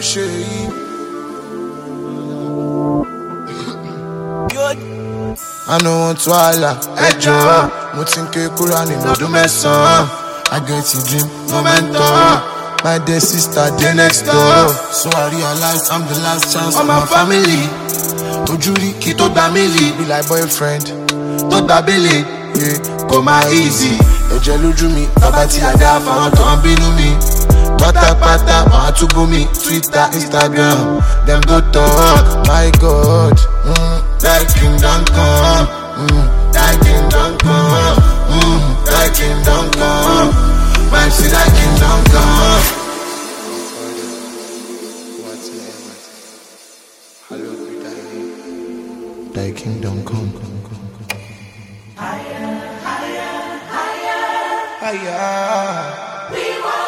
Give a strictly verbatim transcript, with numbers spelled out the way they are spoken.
ṣe yìí. I no want to holla, ẹ jọ̀ọ́, mo ti ń ké kúrò nínú ọdún mẹ́sàn-án. I get a dream, no mentor. My dear sister, dey next door. So I realize I'm the last chance of my family. Tojúrí kí tó gbà mí lì. Be like boyfriend, tó gbà bílì. Kò máa easy. Ẹ̀jẹ̀ lójú mi, bàbá tí a dá fáwọn tó ń bínú mi. Pátápátá, wọ́n á túbú mi. Twitter, Instagram, them go talk. My God, mm, that kingdom come. Mm, that kingdom come. Mm, that kingdom come. Man, see that kingdom come. Whatsoever, hallowed be thy name. Thy kingdom come, come, come, come. Higher, higher, higher, higher. We want